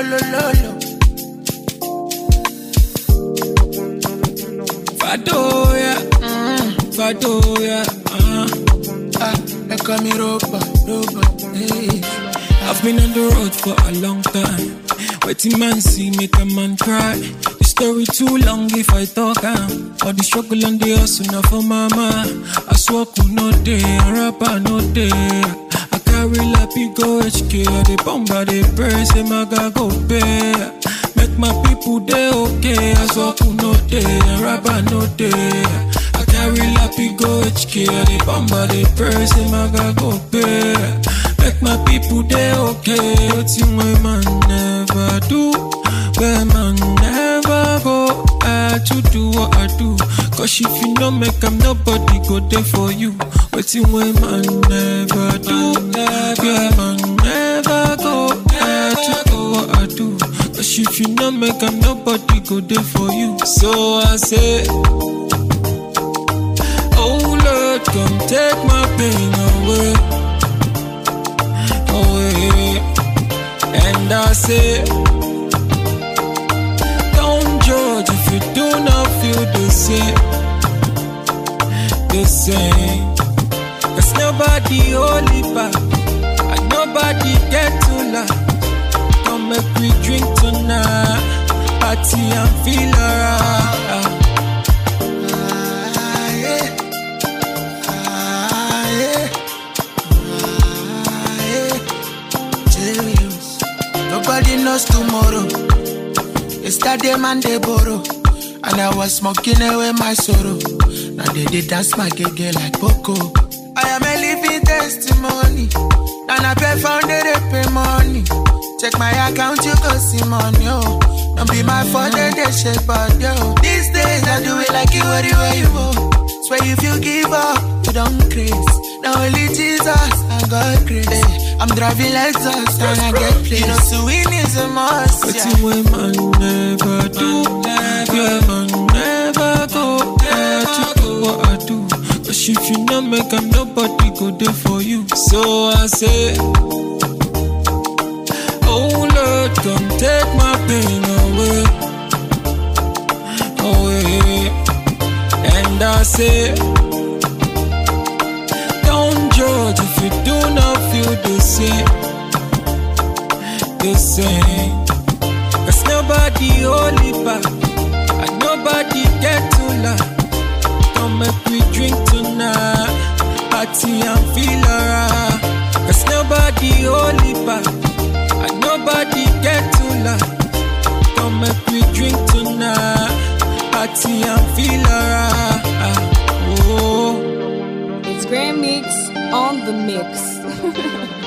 lo. Fadoya, Fadoya, they call me Robot, hey. I've been on the road for a long time. Waiting man see make a man cry. The story too long if I talk all the struggle and the hustle now for mama. I swear no day, I rapper no day. I carry lappy go HK, they bomba they pray, say my God go pay. Make my people they okay, I swear no day, I rapper no day. I carry lappy go HK, they bomba they pray, say my God go pay. Make my people they okay. What's in my man never do, where man never go. I to do what I do, cause if you don't make them, nobody go there for you. What's in my man never do, where man never go. I to do what I do, cause if you don't make them, nobody go there for you. So I say, oh Lord, come take my pain away. And I say, don't judge if you do not feel the same, the same. Cause nobody holy back, and nobody get to laugh. Come make we drink tonight, party and feel alright. Nobody knows tomorrow. Yesterday man they borrow, and I was smoking away my sorrow. Now they dance my gege like Boko. I am a living testimony, and I pay found they pay money. Check my account, you go see money, oh. Don't be my fault, they shake body, oh. These days I do it like you, where you go. Swear if you give up, you don't craze. Now only Jesus and God grace. I'm driving Lexus and I get place. You know, to win is a must. But you way man never do, yeah man never go. I do what I do, cause if you not make them, nobody go there for you. So I say, oh Lord, come take my pain away. And I say, don't judge if you do not feel the same, the same. Cause nobody holy back, and nobody get to laugh. Come make we drink tonight, party and feel alright. Cause nobody holy back, and nobody get to laugh. Come make we drink tonight, party and feel alright. Oh. It's Grand Mix on the mix.